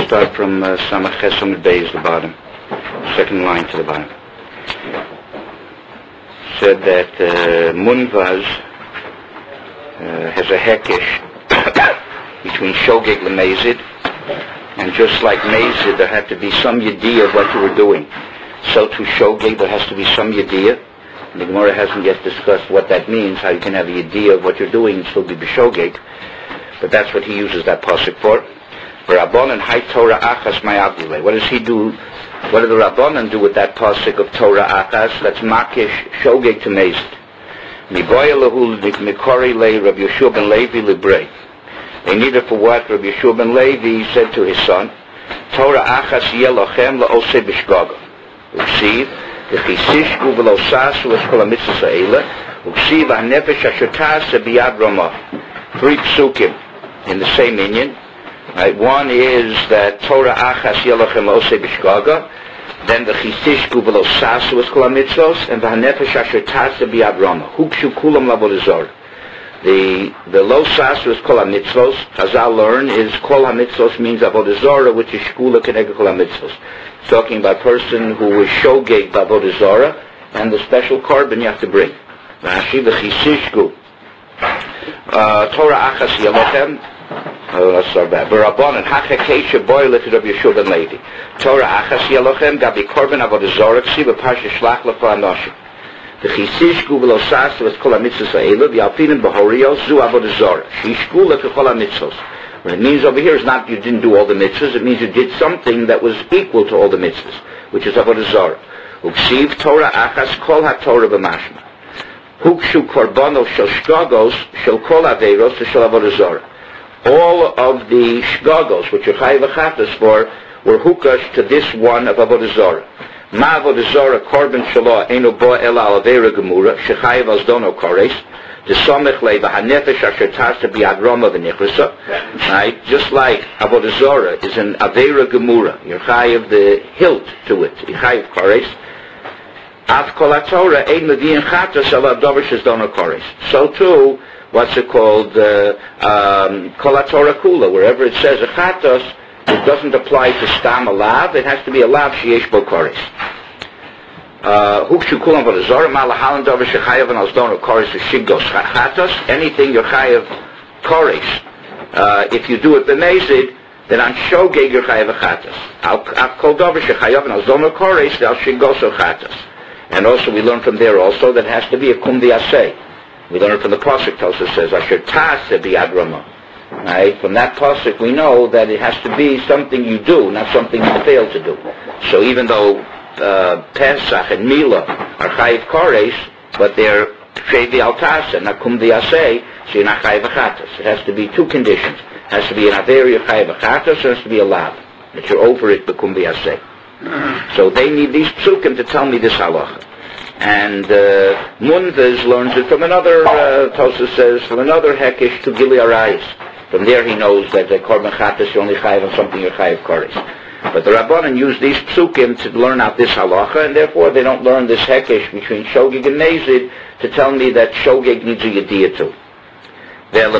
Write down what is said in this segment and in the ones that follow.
start from Samach Chesam Beis, the bottom, second line to the bottom. Said that Munvaz has a hekesh between Shogeg and Mezid, and just like Mezid, there had to be some yediyah of what you were doing. So to Shogeg, there has to be some yediyah. The Gemara hasn't yet discussed what that means, how you can have a yediyah of what you're doing and still be b'Shogeg, but that's what he uses that pasuk for. Rabbanan Hay Torah Achas Mayavdile. What does he do? What do the Rabbanan do with that pasuk of Torah Achas? That's Makish Shogeg to Mezid. Miboya Lahu Mikori Le Rabbi Yeshua ben Levi Librei. They need it for what? Rabbi Yeshua ben Levi said to his son, Torah Achas Yelochem La'osei B'Shgaga. Uksiv V'chisishku V'losasu Eskol HaMitzvos Ha'ele Uksiv HaNefesh Asher Ta'aseh B'Yad Ramah. 3 psukim in the same inyan. Right, one is that Torah Achas Yelochem La'osei B'Shgaga, then the Chisishku V'losasu Eskol HaMitzvos, and the HaNefesh Asher Ta'aseh B'Yad Ramah. Hukshu Kulam L'Avodah Zarah. The Lo Sasu is Kol HaMitzvos. Chazal learn is Kol HaMitzvos means Avodah Zarah, which is Shkula Keneged Kol HaMitzvos. Talking about a person who is Shogeg B'Avodah Zarah, and the special carbon you have to bring. Rashi V'Chisishku Torah Achas Yelochem. Let's start back. B'Rabbanan Hachekesha Boilet Rabbi Yeshua ben Levi. Torah Achas Yelochem Gabi Korban Avodah Zarah Ksi B'Parsha Shlach L'Fa Anoshim. The Chisishku V'Losasu is Kol HaMitzvos Ha'ele V'Alpinim B'Horios Zu Avodah Zarah. Shishkula K'Kol HaMitzvos. What it means over here is not you didn't do all the mitzvahs. It means you did something that was equal to all the mitzvahs, which is Avodah Zarah. Uksiv Torah Achas Kol HaTorah B'Mashma. Hukshu Korbanos Shel Shgagos Shel Kol Aveiros Shel Avodah Zarah. All of the Shgagos, which are Chayav Achatas for, were hukash to this one of Avodah Zarah. Ma Avodah Zarah Korban Shalah Eino Bo Ela Al Aveira Gemura Shechayav Al Zdono Kores Desomech Le V'Hanefesh Asher Ta'aseh B'Yad Ramah V'Nichrasa. Right, just like Avodah Zarah is an Aveira Gemura, you're Chayav the hilt to it, you're Chayav Kores. Av Kol HaTorah Ein Mevi'in Chatas Ela Dover Shezdono Kores. So too, what's it called? Kol HaTorah Kula, wherever it says a Chatas, it doesn't apply to Stam a Lav, it has to be a Lav Sheyesh Bo Kores. Hukshu Kulam Avodah Zarah, Ma Lahalan Dover Shechayav and Alzdono Kores Shigos Chatas, anything you're Chayav Kores. If you do it b'Mezid, then on Shogeg you're Chayav Chatas. Al Kol Dover Shechayav and Alzdono Kores, Al Shigos Chatas. And also we learn from there also that it has to be a Kum V'Yaseh. We learn from the pasuk Tosa says Asher Ta'aseh B'Yad Ramah. Right? From that pasuk we know that it has to be something you do, not something you fail to do. So even though Pesach and Mila are Chayiv Kores, but they're Shevi Al Ta'aseh, not Kum V'Yaseh, so you're not Chayiv Chatas. It has to be 2 conditions. It has to be an Averi of Chayiv Chatas, or it has to be a Lav, that you're over it B'Kum V'Yaseh. So they need these psukim to tell me this halacha. And Munvaz learns it from another, Tosa says, from another Hekesh to Gili Arayis. From there he knows that the Korban Chatas you're only Chayiv on something you're Chayiv Kores. But the Rabbanan use these psukim to learn out this halacha, and therefore they don't learn this Hekesh between Shogeg and Mezid to tell me that Shogeg needs a Yediyah too. But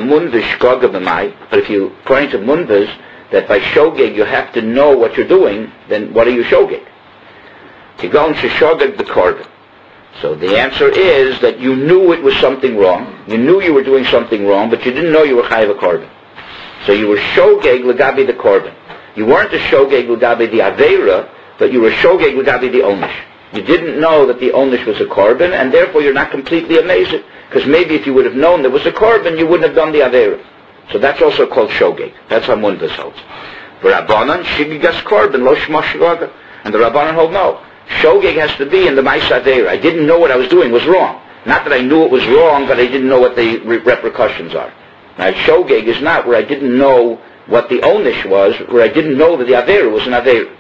if you, according to Munvaz, that by Shogeg you have to know what you're doing, then what are you Shogeg? You're going to Shogeg the Korban. So the answer is that you knew it was something wrong. You knew you were doing something wrong, but you didn't know you were Chayiv a Korban. So you were Shogeg L'gabi the Korban. You weren't a Shogeg L'gabi the Aveira, but you were Shogeg L'gabi the Onish. You didn't know that the Onish was a Korban, and therefore you're not completely amazed. Because maybe if you would have known there was a Korban, you wouldn't have done the Aveira. So that's also called Shogeg. That's how Munvaz holds. For Rabbanan, Shigigas Korban, Lo Shma Shgaga. And the Rabbanan hold no. Shogeg has to be in the Ma'aseh Aveira. I didn't know what I was doing was wrong. Not that I knew it was wrong, but I didn't know what the repercussions are. Now, Shogeg is not where I didn't know what the Onish was, where I didn't know that the Aveira was an Aveira.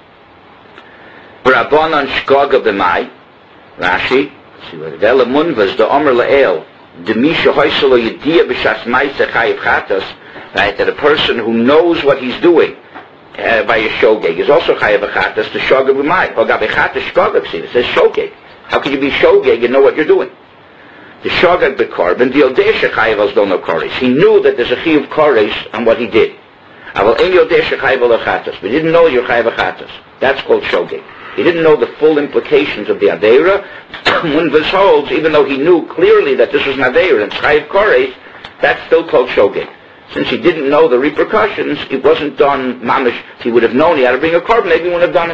Rabbanan Shgaga B'mai, Rashi, Vela Munvaz, the Omer La'el, Demisha Hoyselo Yediyah B'shas Ma'aseh Chayiv Chatas, right, that a person who knows what he's doing, by a Shogeg is also Chayav Chatas to Shogeg B'mai. Hogabe Chatas Shogeg, see, it says Shogeg. How can you be Shogeg and know what you're doing? The Shogeg B'Korban, the Odesha Chayav Alzdono Kores. He knew that there's a Chiyuv Kores on what he did. Aval ein yodeh shechayev alachatas. We didn't know you're chayev achatas. That's called shogeg. He didn't know the full implications of the Aveira. When Visholds, even though he knew clearly that this was an Aveira and chayev koreis, that's still called shogeg. Since he didn't know the repercussions, it wasn't done mamish. If he would have known he had to bring a korban, maybe he wouldn't have done it.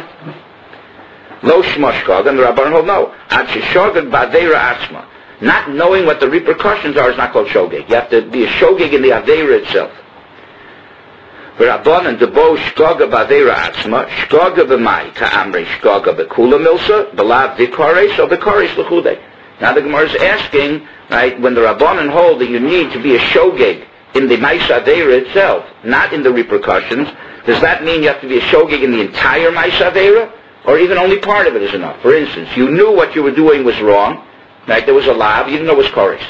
Lo shmoshkog, and the Rabban hold no. Ad sheshogeg ba'aveira atzma. Not knowing what the repercussions are is not called shogeg. You have to be a shogeg in the Aveira itself. Rabban and debo shkoga ba'aveira atzma, shkoga b'mai, ka'amrei shkoga b'kula milsa, b'lav v'kares, or v'kares l'chudei. Now the Gemara is asking, right, when the Rabbanan hold that you need to be a shogeg in the Maisa Aveira itself, not in the repercussions, does that mean you have to be a shogeg in the entire Maisa Aveira? Or even only part of it is enough? For instance, you knew what you were doing was wrong, right? There was a lav, you didn't know it was koris.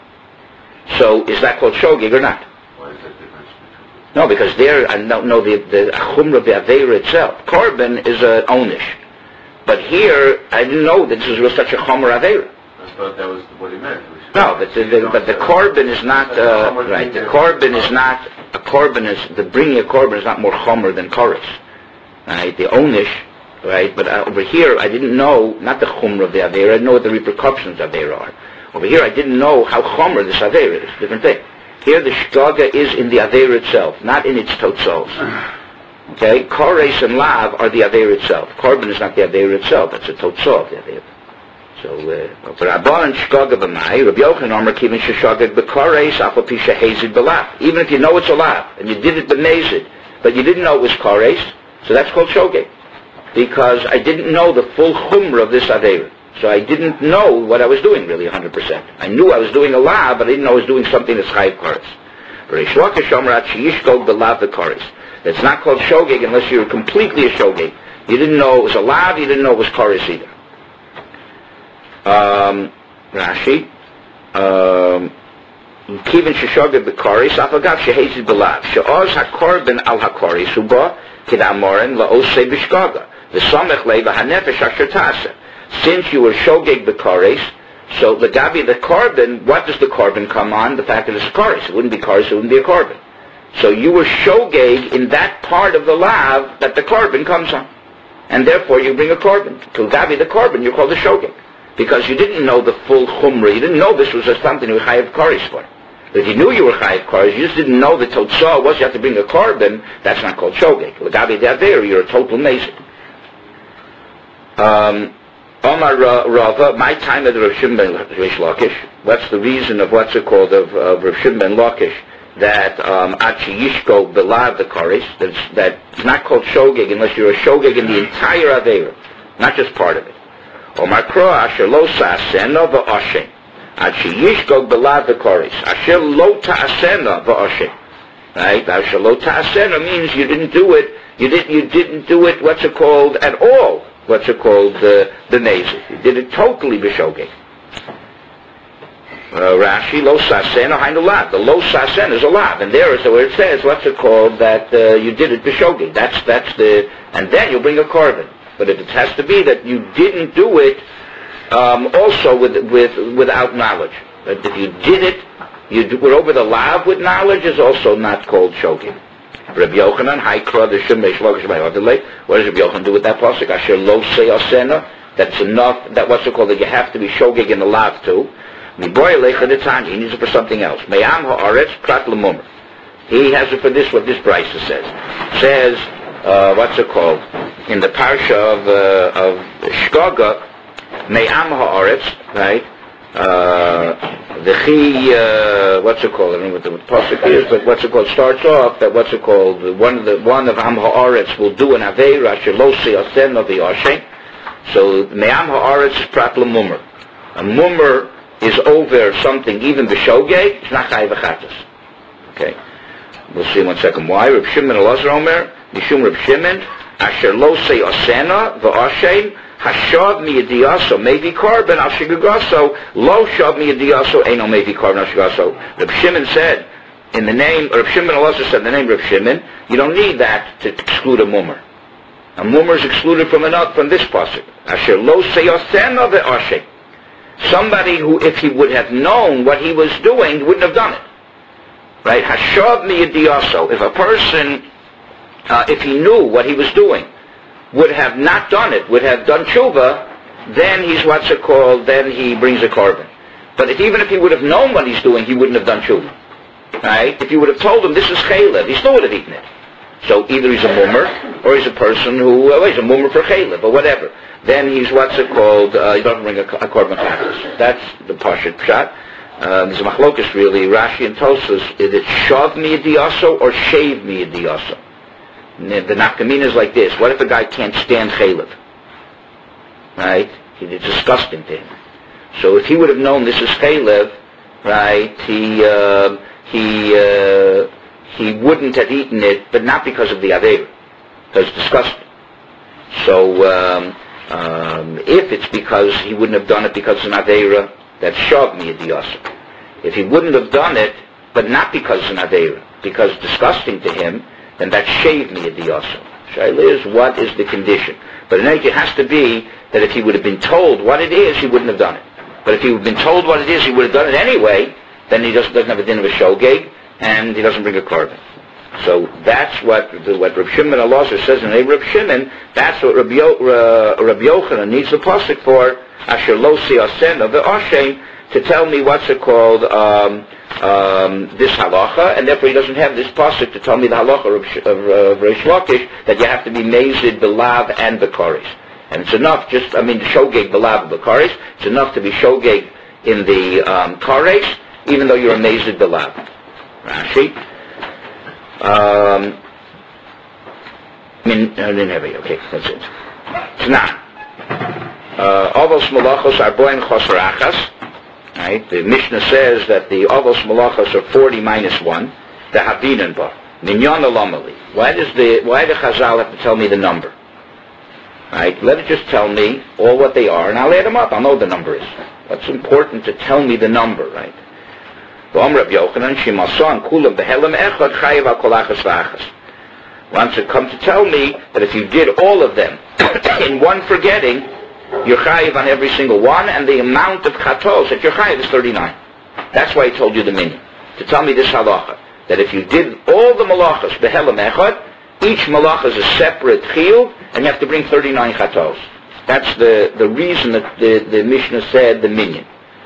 So is that called shogeg or not? Why is that difference? No, because there, I don't know the chumrah of the Aveira itself. Korban is an onish. But here, I didn't know that this was such a chumrah Aveira. I thought that was what he meant. No, but the korban is not right. The korban is not a korban. Is the bringing a korban is not more chomer than koris, right? The onish, right? But over here, I didn't know not the chomer of the aveira. I didn't know what the repercussions of aveira are. Over here, I didn't know how chomer this aveira is. Different thing. Here, the shgaga is in the aveira itself, not in its totzos. Okay, koris and lav are the aveira itself. Korban is not the aveira itself. It's a totzos of the aveira. So, Rabban shkoga b'mai, Rabbi Yochanan Omer kivin sheshogeg b'kareis afal pi shehezid b'lav. Even if you know it's a lav, and you did it b'mezid, but you didn't know it was kareis, so that's called shogeg. Because I didn't know the full chumrah of this aveira. So I didn't know what I was doing really 100%. I knew I was doing a lav, but I didn't know I was doing something that's chayiv kareis. Reish Lakish Omer at sheyishkog b'lav v'kareis. It's not called shogeg unless you're completely a shogeg. You didn't know it was a lav, you didn't know it was kareis either. Rashi, Kivin sheshogeg b'karis, afagav shehezid b'lav, she'oz hakorban al hakaris huba kidamorin la'osei b'shgaga, v'samech lei v'hanefesh asher tasa. Since you were shogeg b'karis, so the gabi the korban, what does the korban come on? The fact that it's karis. It wouldn't be karis, it wouldn't be a korban. So you were shogeg in that part of the lav that the korban comes on, and therefore you bring a korban. To gabi the korban, you call the shogeg. Because you didn't know the full chumrah. You didn't know this was something you were chayiv karis for. If you knew you were chayiv karis, you just didn't know the totzah was you have to bring a korban, that's not called shogeg. L'gabi de'aveira, you're a total mason. Omar Rava, my time at Rav Shimon ben Lakish, what's the reason of what's it called of Rav Shimon ben Lakish, that Achi Yishko belav the karis, that's not called shogeg unless you're a shogeg in the entire aveira, not just part of it. Omar Kro asher lo sa'asena v'oshem. Ad sheyishgog belav v'koris. Asher lo ta'asena v'oshem. Right? Asher lo ta'asena means you didn't do it. You didn't do it. What's it called at all? What's it called? The nezid. You did it totally b'shogeg. Rashi lo sa'asena hainu lav. The lo sa'asena is a lav, and there is where it says what's it called that you did it b'shogeg. That's the, and then you bring a korban. But it has to be that you didn't do it also without knowledge. But if you did it, you were over the lav with knowledge is also not called shogeg. Rabbi Yochanan, Haikra, the Shemei Shlokish Mayodele. What does Rabbi Yochanan do with that pasuk? Asher lo seyasena. That's enough. That what's it called? That you have to be shogeg in the lav too. Miboy lecha detanya. He needs it for something else. Me'am ha'aretz prat l'mumr. He has it for this. What this Brisa says. Says. What's it called? In the parsha of Shgaga, Me'am ha'aretz, right? What's it called? I don't know what the pasuk is, but what's it called? Starts off that what's it called? One of Am ha'aretz will do an aveira asher lo seyasena v'yashem. So Me'am ha'aretz is prat l'mumr. A mumr is over something, even b'shogeg. It's not chayiv achatas. Okay. We'll see in 1 second why. Reb Shimon Elazar Omer. Mishum Reb Shimon, Asher lo seyasena v'ashem hashav miyadiyaso maybe korban al shigagaso lo shav miyadiyaso eino maybe korban al shigagaso. Reb Shimon said in the name. Reb Shimon also said in the name Reb Shimon. You don't need that to exclude a mummer. A mummer is excluded from this pasuk. Asher lo seyasena v'ashem. Somebody who, if he would have known what he was doing, wouldn't have done it. Right? Hashav miyadiyaso. If a person if he knew what he was doing, would have not done it, would have done tshuva, then he's then he brings a korban. But even if he would have known what he's doing, he wouldn't have done tshuva. Right? If you would have told him this is chaylev, he still would have eaten it. So either he's a mummer, or he's a person who, he's a mummer for chaylev, or whatever. Then he's he doesn't bring a korban chatas. That's the pashut pshat. There's a machlokus really, Rashi and Tosas, is it shav miyadiyaso or shave miyadiyaso? The nafkamina is like this. What if a guy can't stand chaylev? Right? It's disgusting to him. So if he would have known this is chaylev, right, he wouldn't have eaten it, but not because of the aveira, because it's disgusting. So if it's because he wouldn't have done it because it's an aveira, that's shav miyadiyasa. If he wouldn't have done it, but not because it's an aveira, because it's disgusting to him, then that's shave miyadiyasa. Shaila is, what is the condition? But in any case, it has to be that if he would have been told what it is, he wouldn't have done it. But if he would have been told what it is, he would have done it anyway, then he doesn't have a din of a shogeg, and he doesn't bring a korban. So that's what Reb Shimon Elazar says in Reb Shimon. That's what Rabbi Yochanan needs the pasuk for. Asher lo siasen of the Oshem, to tell me what's it called this halacha, and therefore he doesn't have this pasuk to tell me the halacha of Reish Lakish that you have to be mazid belav and bekaris. And it's enough, the shogeg belav bekaris. It's enough to be shogeg in the kares, even though you're a mazid belav. Rashi. Okay, that's it. Tana. Avos malachos arboin chosrachas. Right? The Mishnah says that the avos malachos are 40 minus 1. The havinan ba. Minyan alamali. Why the Chazal have to tell me the number? Right? Let it just tell me all what they are, and I'll add them up. I'll know what the number is. What's important to tell me the number, right? Once it comes to tell me that if you did all of them in one forgetting, you're chayiv on every single one, and the amount of chatos that you're chayiv is 39. That's why I told you the minyan. To tell me this halacha, that if you did all the malachas behelam echad, each malacha is a separate chiyuv, and you have to bring 39 chatos. That's the reason that the Mishnah said the minyan.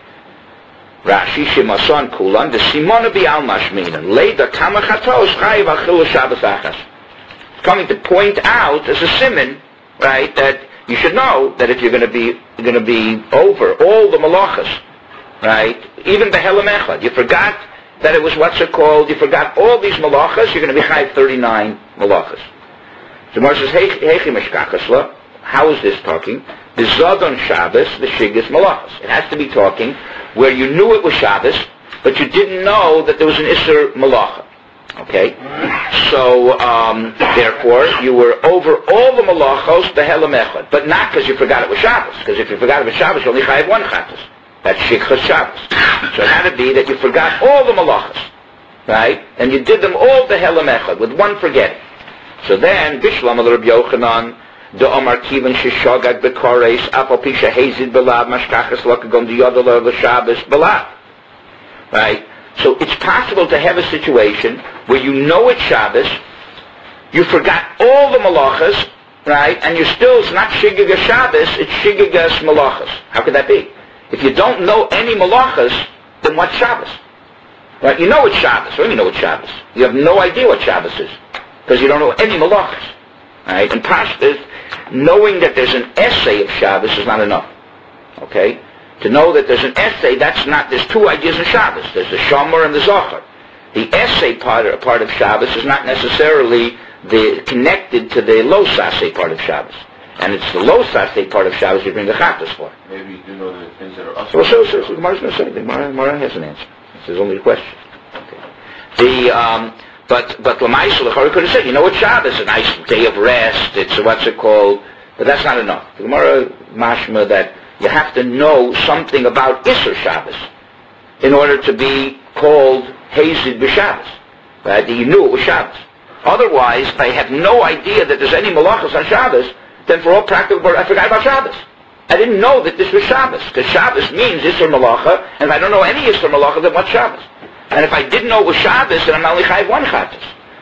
Rashi Shemason Kulan, the Simona Bial Mashminan, Leda Kama Chatos, Chayiv Achil Shabbos Achas. Coming to point out as a siman, right, that you should know that if you're going to be over all the malachas, right, even the Behelam Echad, you forgot that it was you forgot all these malachas, you're going to be chayiv 39 malachas. So Gemara says, Heichi Meshkachasla, how is this talking? The Zadon Shabbos, the Shiggas malachas. It has to be talking where you knew it was Shabbos, but you didn't know that there was an Isser Malacha. Okay? So, therefore, you were over all the Malachos, Behelam Echad, but not because you forgot it was Shabbos, because if you forgot it was Shabbos, you only chayav one Chatas. That's Shikha Shabbos. So it had to be that you forgot all the Malachos, right? And you did them all Behelam Echad, with one forgetting. So then, Bishlam al Rabbi Yochanan, the Omar Kivan Shishogag Bekares, Apopisha Hazid Belav, Mashkachas Lakagom, the Yodala, the Shabbos Belav. Right? So it's possible to have a situation where you know it's Shabbos, you forgot all the malachas, right? And it's not Shigigas Shabbos, it's Shigigas malachas. How could that be? If you don't know any malachas, then what's Shabbos? Right? You know it's Shabbos. What do you know it's Shabbos? You have no idea what Shabbos is, because you don't know any malachas. Right? And Pashtas, knowing that there's an essay of Shabbos is not enough. Okay? To know that there's an essay, there's two ideas in Shabbos. There's the Shomer and the Zohar. The essay part of Shabbos is not necessarily connected to the Lo Saseh part of Shabbos. And it's the Lo Saseh part of Shabbos you bring the Chatas for. Maybe you do know the things that are us. Well, so the Gemara's going to say. The Gemara has an answer. This is only a question. Okay. But Lamaisel, the Chori could have said, you know what Shabbos, a nice day of rest, it's what's it called, but that's not enough. The Gemara mashma that you have to know something about Isser Shabbos in order to be called Hazid B'Shabbos. Right? You knew it was Shabbos. Otherwise, if I have no idea that there's any malachas on Shabbos, then for all practical, I forgot about Shabbos. I didn't know that this was Shabbos, because Shabbos means Isser Malacha, and if I don't know any Isser Malacha, then what's Shabbos? And if I didn't know it was Shabbos, then I'm only chayiv one chatas.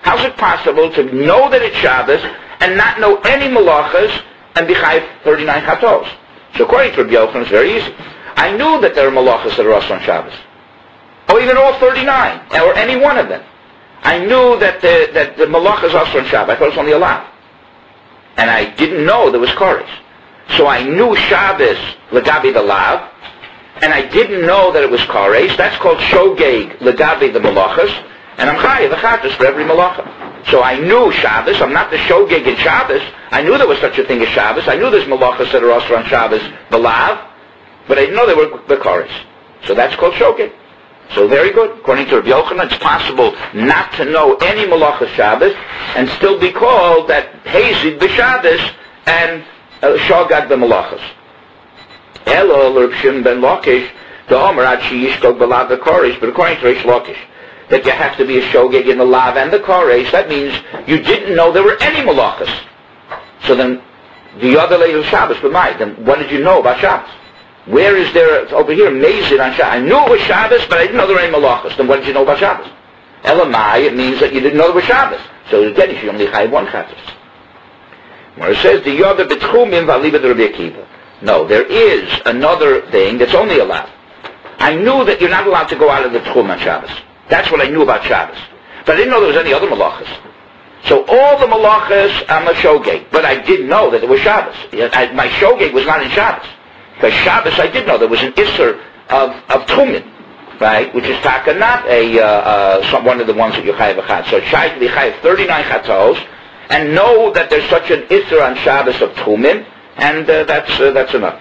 How's it possible to know that it's Shabbos and not know any malachas and be chayiv 39 chatos? So according to Rabbi Yochanan, it's very easy. I knew that there are malachas that are also on Shabbos, or even all 39, or any one of them. I knew that the malachas is also on Shabbos. I thought it was only a lav, and I didn't know there was koresh. So I knew Shabbos legabi the lav, and I didn't know that it was koresh. That's called shogeg legabi the malachas, and I'm chayiv achatos for every malacha. So I knew Shabbos. I'm not the shogeg in Shabbos. I knew there was such a thing as Shabbos. I knew there's malachas that are also on Shabbos, the lav, but I didn't know they were the koresh. So that's called shogeg. So very good. According to Rabbi Yochanan, it's possible not to know any malachas Shabbos and still be called that hazid b'Shabbos and shogeg b'malachas. Elo Reb Shimon ben Lakish, the Omer ad sheyishkog b'lav the koresh, but according to Reish Lakish, that you have to be a shogeg in the lav and the koresh. That means you didn't know there were any malachas. So then, the other later Shabbos, but then what did you know about Shabbos? Where is there, over here, mazid on Shabbos? I knew it was Shabbos, but I didn't know there were any malachas. Then what did you know about Shabbos? Elamai, it means that you didn't know there was Shabbos. So again, you should only chayiv one chatos. Where it says, the yoda betchumim v'aliba de Rabbi Akiva. No, there is another thing that's only allowed. I knew that you're not allowed to go out of the tchum on Shabbos. That's what I knew about Shabbos. But I didn't know there was any other malachas. So all the malachas, I'm a shogeg. But I didn't know that it was Shabbos. My shogeg was not in Shabbos. Because Shabbos, I did know there was an isser of tchumin, right? Which is taka, not one of the ones that you chayiv achat. So chayiv to be chayiv 39 chatos, and know that there's such an isser on Shabbos of tchumin, and that's enough.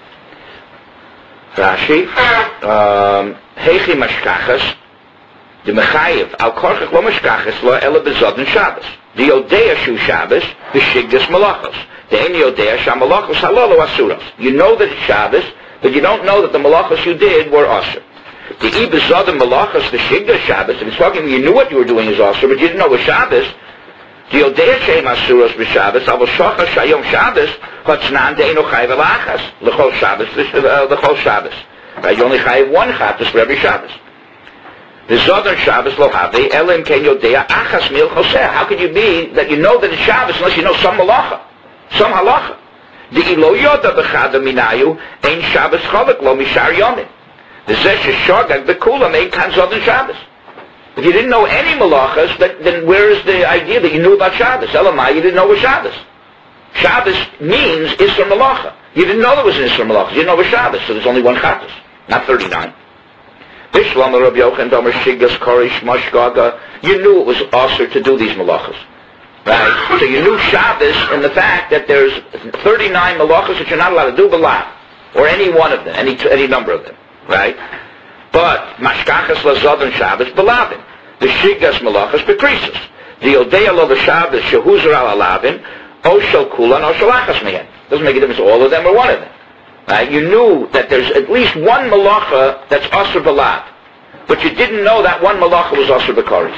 Rashi, heichi mashkachas, the mechayiv al korchach lo mashkachas lo ela bezodin Shabbos. The yodea shu Shabbos, the shigdas malachos. The en yodea sham malachos halolo asuros. You know that it's Shabbos, but you don't know that the malachos you did were asur. The i bezodin malachos, the shigdas Shabbos, if it's talking, you knew what you were doing is asur, but you didn't know it was Shabbos. The yodea shem asuros b'Shabbos, avol shochas shayom Shabbos, chatznan de'enu chayiv alachas, l'chol Shabbos, l'chol Shabbos. Right? You only chayiv one chatos for every Shabbos. The Zodar Shabbos lo have elim ken yodea achas mil choseh. How could you be that you know that it's Shabbos unless you know some malacha, some halacha? The ilo yoda b'chada minayu ein Shabbos cholek lo mishar yomim. The zesh shogeg bekulam ein kan Zodar Shabbos. If you didn't know any malachas, then where is the idea that you knew about Shabbos? Elamai, you didn't know it was Shabbos. Shabbos means Isra Malacha. You didn't know there was an Isra Malacha. You didn't know it was Shabbos, so there's only one Chatos, not 39. Bishlam Rabbi Yochanan Domer Shigas Korish Mashgaga. You knew it was asur to do these malachas, right? So you knew Shabbos and the fact that there's 39 malachas that you're not allowed to do b'lav, or any one of them, any number of them, right? But Mashkachas Lazadon Shabbos b'lavin, the Shigas malachas bekrisus, the Odea lo the Shabbos shehuzar al alavin, o shel kulan o shel achas mehen. Doesn't make a difference all of them or one of them. Right? You knew that there's at least one malacha that's asur b'lav, but you didn't know that one malacha was asur b'koris.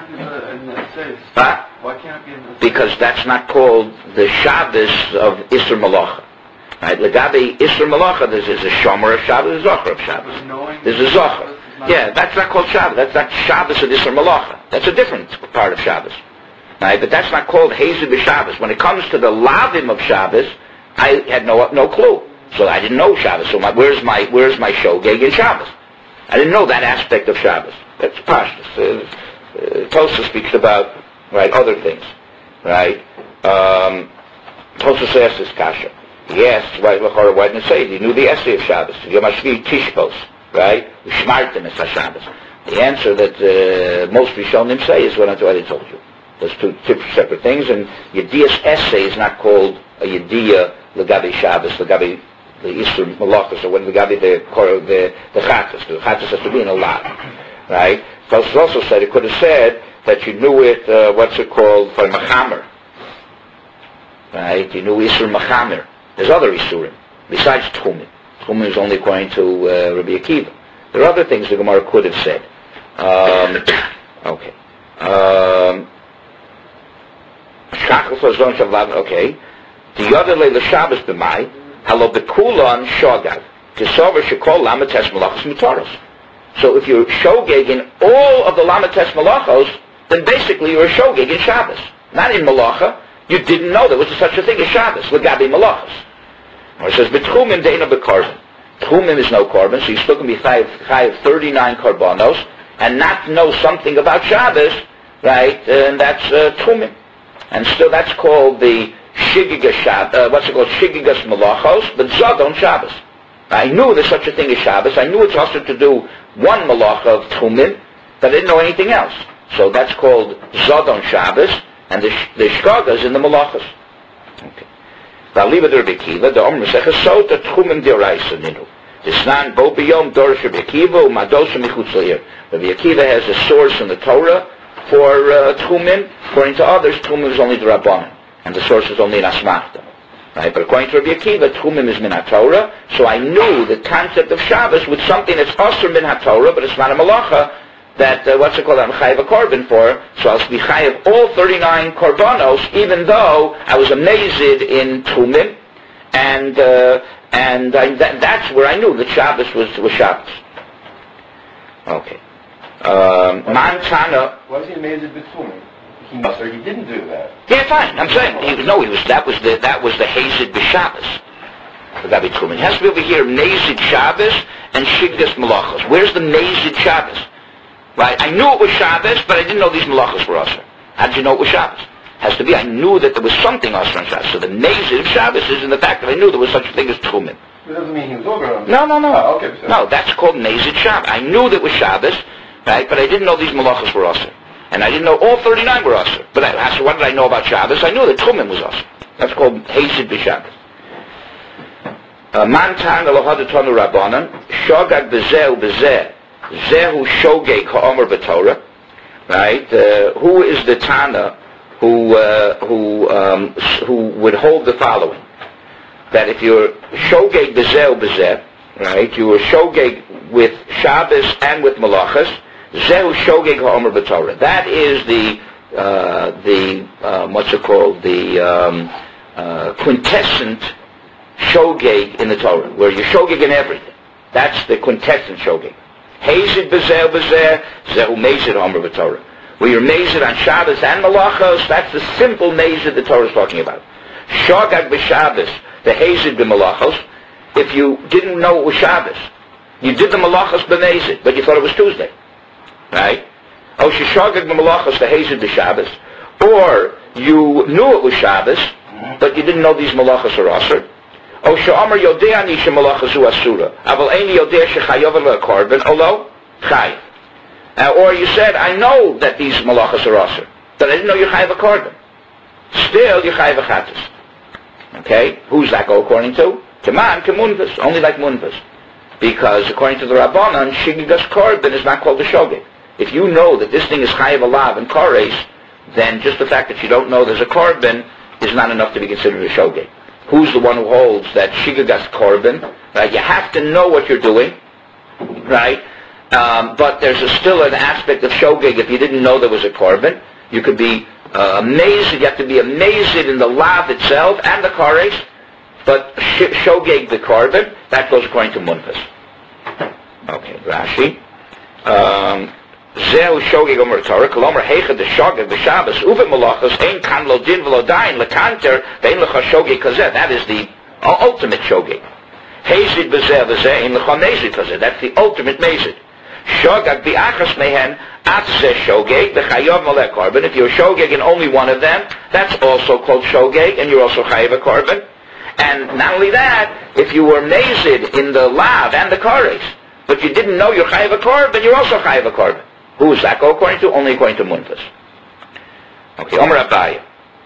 Huh? Why can't it be in the Because that's not called the Shabbos of Isser Malacha. Right? Legabe Isser Malacha, there's a Shomer of Shabbos, there's a Zocher of Shabbos. There's a Zocher. Yeah, that's not called Shabbos. That's not Shabbos of Isser Malacha. That's a different part of Shabbos. Right? But that's not called Hazid b'Shabbos. When it comes to the Lavim of Shabbos, I had no clue. So I didn't know Shabbos. So where's my shogeg in Shabbos? I didn't know that aspect of Shabbos. That's pashtus. Tosha speaks about other things, right? Tosha says this kasha. He asked why didn't it say? He knew the essay of Shabbos. Yom Hashvi Tishkos, right? Shmartim es Shabbos. The answer that most Rishonim say is what I told you. Those two separate things, and Yedias essay is not called a Yediya Legabi Shabbos, Legabi the Isur Malachos, or when Legabi the Chatas. The Chatas has to be in a lot, right? Tosfos also said, it could have said that you knew it, what's it called, for Machamer, right? You knew Isur Machamer. There's other Isurim, besides Tchumin. Tchumin is only according to Rabbi Akiva. There are other things the Gemara could have said. Okay. Okay. The other Leila Shabbos b'mai, halo bekulan shogag, tisover shekol lamates malachos mutaros. So if you're shogeg in all of the lamates malachos, then basically you're a shogeg in Shabbos. Not in Malacha. You didn't know there was such a thing as Shabbos. L'gabi Malachas. Or it says, B'tchumim de'ena b'korban. Tchumim is no korban, so you're still going to be chayav 39 korbanos, and not know something about Shabbos, right? And that's tchumim. And still that's called the shigigas Shabbos, what's it called? Shigigas Malachos, but Zodon Shabbos. I knew there's such a thing as Shabbos. I knew it's also to do one malacha of tchumim, but I didn't know anything else. So that's called Zodon Shabbos, and the shkagas in the malachas. Okay. V'aliva der Bekiva, the Omer Mesechus Sota Tchumim D'Oraisa Ninu. Disnan Bo B'Yom Dorish Rabbi Akiva U'Madosa Michutz L'Ir. Rabbi Akiva has a source in the Torah for Tchumim. According to others, Tchumim is only the Rabbanan, and the source is only in Asmachta. Right? But according to Rabbi Akiva, Tchumim is Min HaTorah, so I knew the concept of Shabbos with something that's Osir Min HaTorah, but it's not a Malacha, that, I'm chayav a korban for, so I'll be chayav all 39 korbanos, even though I was amazed in Tchumim, and that's where I knew that Shabbos was Shabbos. Okay. Montana. Why was he amazed with Tchumim? He didn't do that. Yeah, fine. I'm saying that was the Hazed b'Shabbos. That be Tchumim. It has to be over here, Mazed Shabbos and Shigdas Malachos. Where's the Mazed Shabbos? Right? I knew it was Shabbos, but I didn't know these malachas were Asr. How did you know it was Shabbos? Has to be, I knew that there was something Asr on Shabbos. So the Mazed of Shabbos is in the fact that I knew there was such a thing as Tchumim. It doesn't mean he was over on. No. Oh, okay. No, that's called Mazed Shabbos. I knew that it was Shabbos, right? But I didn't know these malachas were Asr. And I didn't know all 39 were Asr. But so what did I know about Shabbos? I knew that Tchumim was Asr. That's called Hazed b'Shabbos. Mantan Elohadetonu Rabbanan, Shogag B'zeh U'B'zeh, Zehu Shogeg Ha'omer B'Torah, right? Who is the Tana who would hold the following? That if you're Shogeg B'zeh U'B'zeh, right? You were Shogeg with Shabbos and with Malachas, Zehu Shogeg Ha'omer B'Torah. That is the what's it called? The quintessent Shogeg in the Torah, where you're Shogeg in everything. That's the quintessent Shogeg. Hazed b'zeh b'zeh, zehu mezid Ha'omer B'Torah. Where you're mezid on Shabbos and Malachos, that's the simple mezid the Torah is talking about. Shogeg b'Shabbos, the hazed b'Malachos, if you didn't know it was Shabbos. You did the Malachos b'mezid, but you thought it was Tuesday. Right? Oh, shogeg b'Malachos, the hazed b'Shabbos. Or you knew it was Shabbos, but you didn't know these Malachos are Asr. O she'amar yodei ani shemalachas hu asura, aval eini yodei shechayav le'korban, olo chayav. Or you said, I know that these malachas are asur, but I didn't know you chayav a korban. Still, you chayav a chatas. Okay, who's that go according to? Taman kemunvas, only like munvas, because according to the Rabbanan, shigigas korban is not called a shogeg. If you know that this thing is chayav alav and kores, then just the fact that you don't know there's a korban is not enough to be considered a shogeg. Who's the one who holds that shigagas korban? Right? You have to know what you're doing, right? But there's still an aspect of shogeg. If you didn't know there was a korban, you could be amazed. You have to be amazed in the lav itself and the kares. But shogeg the korban, that goes according to Munfas. Okay, Rashi. Zeu shogeg omer Torah, kolomer heicha de shogeg b'Shabbos uvet malachos ein kan lo din v'lo dayin lekanter ve'in lecha shogeg kazeh. That is the ultimate shogeg. Hazed b'zeh v'zeh ein lecha mezid kazeh. That's the ultimate mezid. Shogeg b'achas mehen atzeh shogeg b'chayav maleh korban. If you're shogeg in only one of them, that's also called shogeg, and you're also chayav a korban. And not only that, if you were mezid in the lav and the kares, but you didn't know you're chayav a korban, you're also chayav a korban. Who is that go according to? Only according to Munfas. Okay, Omer Abaye.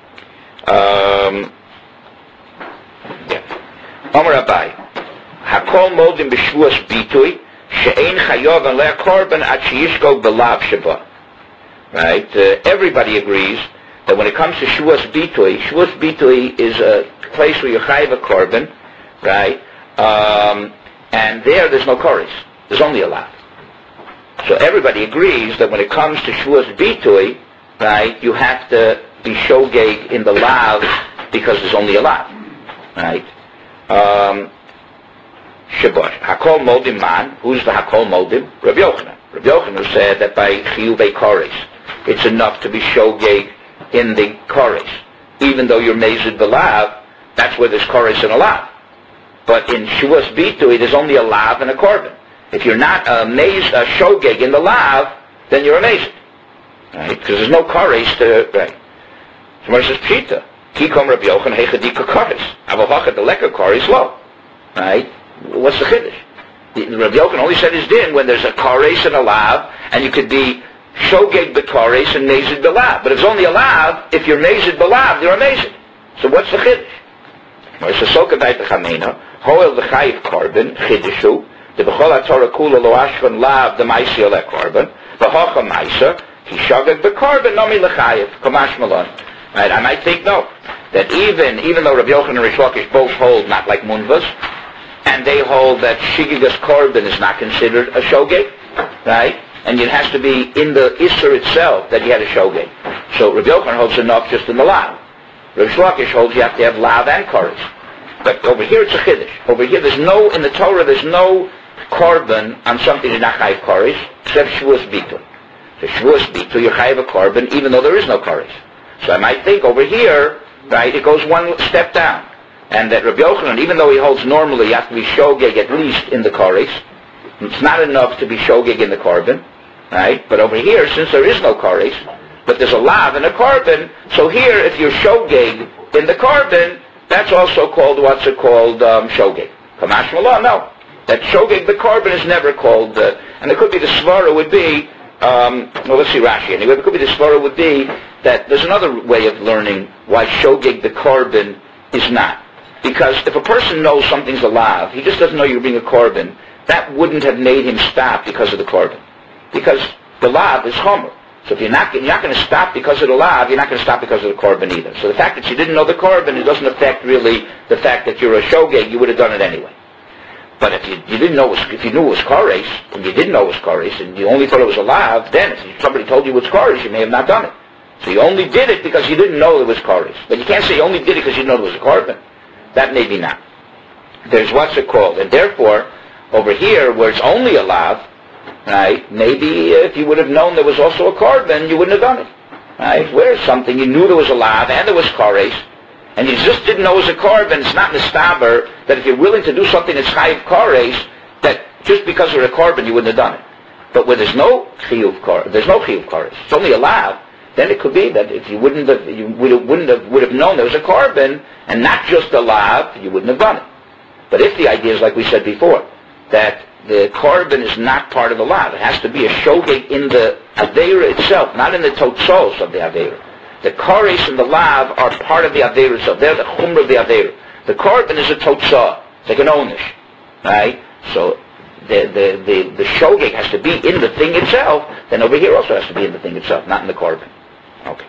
Omer Abaye. Hakol modim b'shvuas bitui she'ein chayav and le'er korban ad she'yishkog b'lav sheba. Right? Everybody agrees that when it comes to shvuas bitui is a place where you chayav a korban, right? And there's no chorus. There's only a lav. So everybody agrees that when it comes to Shavuos Bitui, right, you have to be shogeg in the lav because there's only a lav, right? Shabosh. Hakol Modim man. Who's the Hakol Modim? Rabbi Yochanan. Rabbi Yochanan said that by Chiyuvei Kores, it's enough to be shogeg in the chorus. Even though you're mazid b'lav, that's where there's chorus and a lav. But in Shavuos Bitui, there's only a lav and a korban. If you're not a shogeg in the lav, then you're amazed. Right? Because there's no chorus to, right. So it says pshita. Kikom Rabbi Yochanan hechadika chorus. Avohachat the lekker chorus low. Right? What's the chiddush? Rabbi Yochanan only said his din when there's a chorus and a lav, and you could be shogeg b'chorus and mazid b'lav. But if it's only a lav, if you're mazid b'lav, you're amazed. So what's the chiddush? It's a sokadai t'chamena, hoel v'chayiv korban, chiddushu, the b'chol ha'torah kula lo ashvan lav, the maisi oleh korban, v'hocha maisa, he shogeg b'korban, nomi l'chayiv, kamash malon. Right, I might think, no, that even though Rabbi Yochanan and Rish Lakish both hold not like munvas, and they hold that shigigas korban is not considered a shogeg, right? And it has to be in the Isser itself that you had a shogeg. So Rabbi Yochanan holds enough just in the lav. Rish Lakish holds you have to have lav and chorus. But over here it's a chiddush. Over here in the Torah there's no korban on something that's not chayiv chorus, except Shavuos Bitui. So Shavuos Bitui, you're chayiv a korban even though there is no chorus. So I might think over here, right, it goes one step down. And that Rabbi Yochanan, even though he holds normally you have to be shogeg at least in the chorus, it's not enough to be shogeg in the korban, right? But over here, since there is no chorus, but there's a lav and a korban, so here if you're shogeg in the korban, that's also called, shogeg. Kamash Mallah, no. That shogeg the korban is never called, and it could be the svara would be, let's see Rashi anyway, it could be the svara would be that there's another way of learning why shogeg the korban is not. Because if a person knows something's a lav, he just doesn't know you're being a korban, that wouldn't have made him stop because of the korban. Because the lav is chomer. So if you're not going to stop because of the lav, you're not going to stop because of the korban either. So the fact that you didn't know the korban, it doesn't affect really the fact that you're a shogeg, you would have done it anyway. But if you didn't know, if you knew it was chorus, and you didn't know it was chorus, and you only thought it was a lav, then if somebody told you it was chorus, you may have not done it. So you only did it because you didn't know it was chorus. But you can't say you only did it because you didn't know it was a korban. That may be not. There's what's it called. And therefore, over here, where it's only a lav, right, maybe if you would have known there was also a korban, you wouldn't have done it. Right? Where something, you knew there was a lav and there was chorus, and you just didn't know it was a korban, it's not mistaber, that if you're willing to do something that's chayiv chorus, that just because of a korban, you wouldn't have done it. But where there's no chiyuv chorus, it's only a lav, then it could be that if you would have known there was a korban and not just a lav, you wouldn't have done it. But if the idea is like we said before, that the korban is not part of the lav, it has to be a shogeg in the aveira itself, not in the totzos of the aveira. The chorus and the lav are part of the aveira itself. They're the chumra of the aveira. The korban is a totzah, it's like an onish, right? So the shogeg has to be in the thing itself. Then over here also has to be in the thing itself, not in the korban. Okay.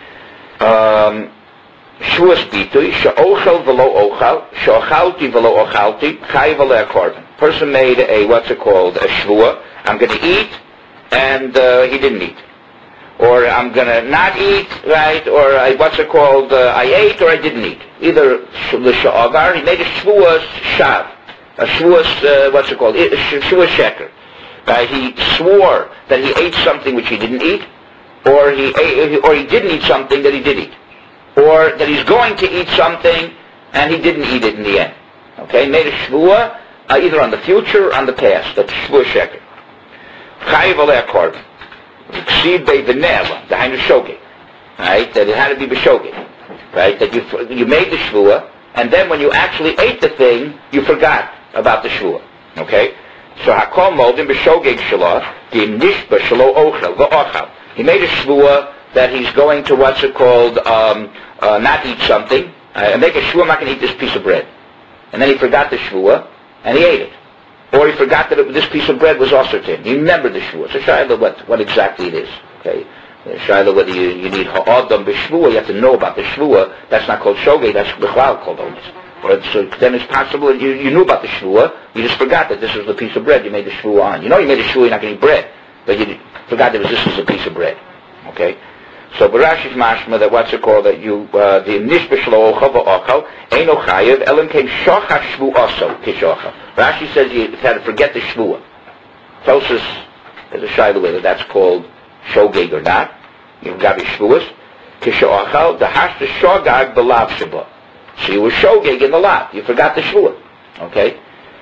Shavuos Bitui, she'ochel v'lo ochal, she'ochalti v'lo ochalti, chayiv alei korban. Person made a shvuah. I'm going to eat, and he didn't eat. Or I'm going to not eat, right? Or I ate or I didn't eat. Either the sha'avar, he made a shvuah shav. A shvuah, shvuah sheker. He swore that he ate something which he didn't eat, or he didn't eat something that he did eat, or that he's going to eat something and he didn't eat it in the end. Okay, made a shvuah either on the future or on the past. That's shvuah sheker. Chayiv alei korban. Exceed by the neva, the hainu shogeg. Right, that it had to be b'shogeg. Right, that you made the shvuah, and then when you actually ate the thing, you forgot about the shvuah. Okay? So hakol moldin b'shogeg shalah, the nishba shalo ochel, v'ochal. He made a shvuah that he's going to, not eat something, and make a shvuah, I'm not going to eat this piece of bread. And then he forgot the shvuah, and he ate it. Or he forgot that this piece of bread was also to him. He remembered the shvuah. So shayla what exactly it is. Okay? Shayla whether you need ha'adam b'shvuah, you have to know about the shvuah. That's not called shogeg, that's b'chlal called onis. So then it's possible that you knew about the shvuah, you just forgot that this was the piece of bread you made the shvuah on. You know you made a shvuah, you're not going to eat bread, but you forgot that this was a piece of bread. Okay? So Barashi's mashma that that you the nishba shlo ochal v'ochal eino chayev elam came shachar shvu also kishochal. Rashi says you had to forget the shvuah. Tosus is a shayla whether that's called shogeg or not. You've got to be shvuas. Kishoachal, the hashta shogag belav sheba. So you were shogeg in the lav. You forgot the shvua. Okay?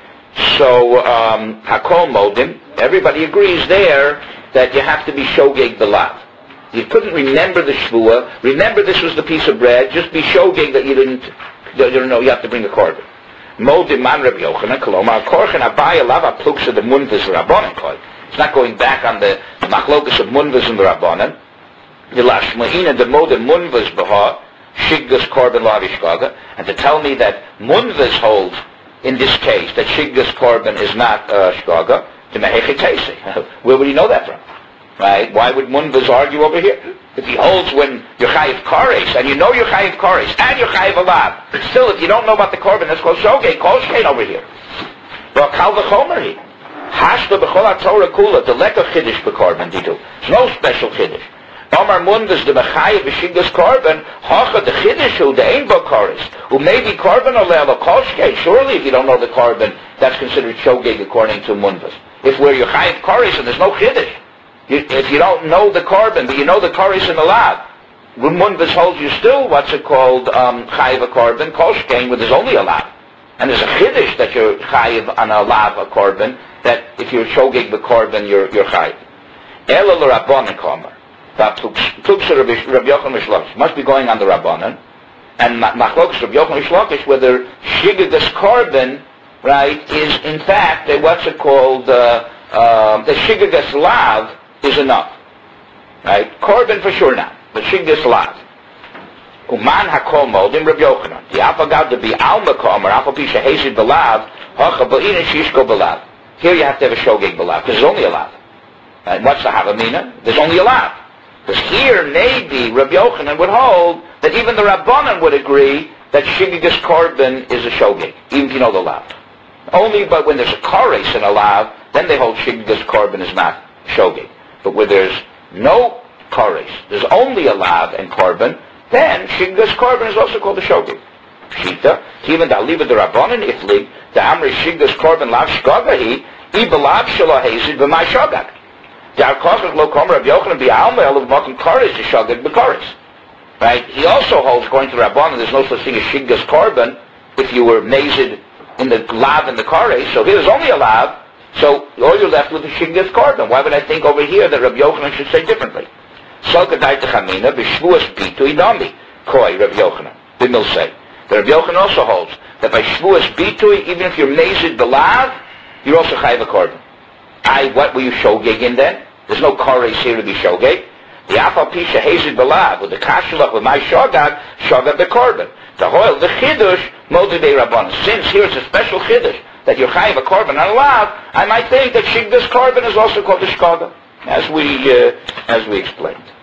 So, hakol modim, everybody agrees there that you have to be shogeg belav. You couldn't remember the shvua. Remember this was the piece of bread. Just be shogeg that you didn't know you have to bring a korban. Modim man Rabbi Yochanan, koloma, korchen abaya lava pluksa the munvas rabbanan koi. It's not going back on the machlokas of munvas and the rabbanan. Yilashma'ina the modim munvas baha, shiggas korban lavishkaga. And to tell me that munvas holds, in this case, that shiggas korban is not shkaga, to mehechitese. Where would he know that from? Right? Why would munvas argue over here? If he holds when you're chayiv kares, and you know you're chayiv kares, and you're chayiv alav, still, if you don't know about the korban, that's called shogeg, call shkein over here. Well, kal v'chomer hi. Hashta b'chol ha-Torah kula, the leka chiddush b'korban didu. There's no special chiddush. Omar munvas the mechayiv v'shiggas korban, hacha the chiddush hu, the ein bo kares, who may be korban oleh kol shkein. Surely, if you don't know the korban, that's considered shogeg according to munvas. If where you're chayiv kares and there's no chiddush, if you don't know the korban, but you know the kares in the lav, munvas holds you still, what's it called, chayiv a korban, kol shkein, where there's only a lav. And there's a chiddush that you're chayiv on a lav, a korban, that if you're shogeg the korban, you're chayiv. Ela l'rabbanan komer. Pluksa Rabbi Yochanan Mishlokish. Must be going on the rabbanan. And machlokas Rabbi Yochanan Mishlokish, whether shiggas korban, right, is in fact, what's it called, the shiggas lav is enough. Right? Korban for sure not. But shiggas lav. Uman hakol modim Rabbi Yochanan. The afagav to be alma komer, alpha pisha hezid belav, hacha ba'ina shishko belav. Here you have to have a shogeg belav, because there's only a lav. And what's the havamina? There's only a lav. Because here, maybe, Rabbi Yochanan would hold that even the Rabbanan would agree that shiggas korban is a shogeg, even if you know the lav. Only but when there's a kares in a lav, then they hold shiggas korban is not shogeg. But where there's no kares, there's only a lav and korban, then shiggas korban is also called a shogeg. Shita, even da liba the Rabbanan iflig, the amri shiggas korban lav shkagahi, ibalav shalo hazid b'may shogag. Right? He also holds, according to Rabbanan, there's no such thing as shiggas korban if you were mazed in the lav and the kares. So here's only a lav, so all you're left with is shiggas korban. Why would I think over here that Rabbi Yochanan should say differently? Salkadai techamina b'shvuas bitu idami koi Rabbi Yochanan. Then they'll say. But Rabbi Yochanan also holds that by shvuas bitu, even if you're mazed the lav, you're also chayiv a korban. What were you shogeg in then? There's no kares here to be shogeg. The afal pisha hazid belav with the kashlach with my shogag the korban. The hoil the chiddush motivate rabbanan. Since here's a special chiddush that you're chayiv a korban on a lav, I might think that shigdas korban is also called the shkaga, as we explained.